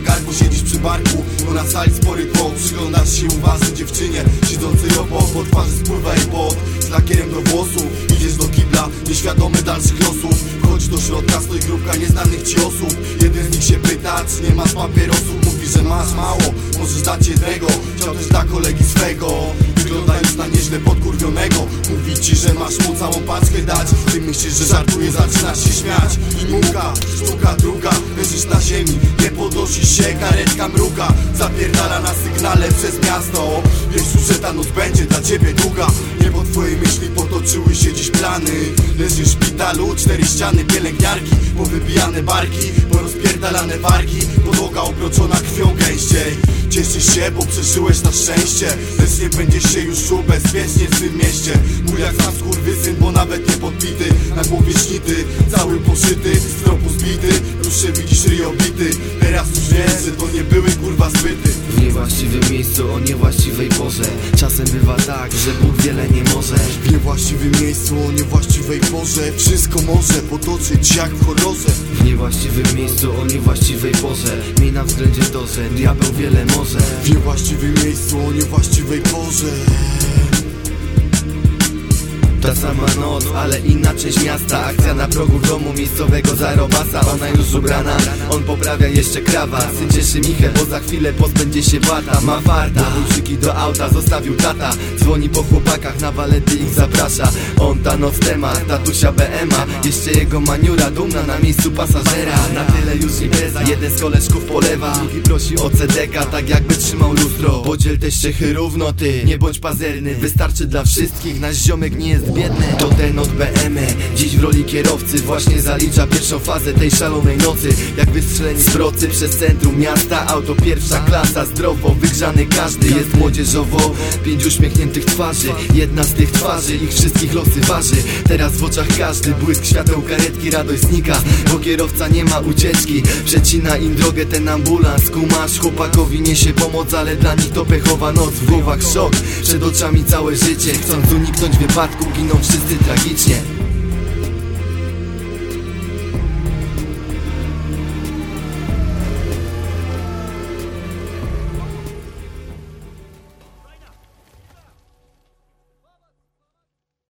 gardło siedzisz przy barku, bo na sali spory tłok. Przyglądasz się uważnie dziewczynie siedzącej obok, po twarzy spływa jej pot z lakierem do włosów. Idziesz do kibla, nieświadomy dalszych losów. Wchodzi do środka, stoi grupka nieznanych ci osób. Jeden z nich się pyta, czy nie masz papierosów. Mówi, że masz mało, możesz dać jednego. Chciał też dla kolegi swego. Wygląda już na nieźle podkurwionego. Mówi ci, że masz mu całą paczkę dać. Ty myślisz, że żartuje, zaczynasz się śmiać. I muka, sztuka druga, leżysz na ziemi, nie podnosisz się, karetka mruga. Zapierdala na sygnale przez miasto. Wiesz już, że ta noc będzie dla ciebie długa. Nie po twojej myśli potoczyły się dziś plany. Leżysz w szpitalu, 4 ściany, pielęgniarki, powybijane barki, porozpierdalane wargi, podłoga obroczona krwią gęściej. Cieszysz się, bo przeżyłeś na szczęście, lecz nie będziesz się już czuł bezpiecznie w tym mieście. Mój jak sam skurwysyn, bo nawet nie podbity, na głowie śnity, cały poszyty, z tropu zbity. Już się widzisz ryobity, teraz już wiesz, że to nie były kurwa zbyty. W niewłaściwym miejscu o niewłaściwej porze. Czasem bywa tak, że Bóg wiele nie może. W niewłaściwym miejscu o niewłaściwej porze wszystko może potoczyć jak w horrorze. W niewłaściwym miejscu o niewłaściwej porze. Miej na względzie to, że diabeł wiele może. W niewłaściwym miejscu o niewłaściwej porze. Ta sama noc, ale inna część miasta. Akcja na progu domu miejscowego zarobasa. Ona już ubrana, on poprawia jeszcze krawat. Syn cieszy Michę, bo za chwilę pozbędzie się bata. Ma farta, kluczyki do auta zostawił tata. Dzwoni po chłopakach, na walety ich zaprasza. On ta noc temat, tatusia BMA. Jeszcze jego maniura, dumna na miejscu pasażera. Na tyle już impreza, jeden z koleżków polewa, drugi prosi o CDK, tak jakby trzymał lustro. Podziel te ściechy równo ty, nie bądź pazerny. Wystarczy dla wszystkich, nasz ziomek nie jest biedny. To ten od BM, dziś w roli kierowcy właśnie zalicza pierwszą fazę tej szalonej nocy. Jak wystrzeleni z procy przez centrum miasta. Auto pierwsza klasa, zdrowo wygrzany każdy. Jest młodzieżowo, 5 uśmiechniętych twarzy. Jedna z tych twarzy ich wszystkich losy waży. Teraz w oczach każdy błysk świateł karetki, radość znika, bo kierowca nie ma ucieczki. Przecina im drogę ten ambulans. Kumasz, chłopakowi niesie pomoc, ale dla nich to pechowa noc. W głowach szok, przed oczami całe życie. Chcąc uniknąć wypadku, giną wszyscy tragicznie.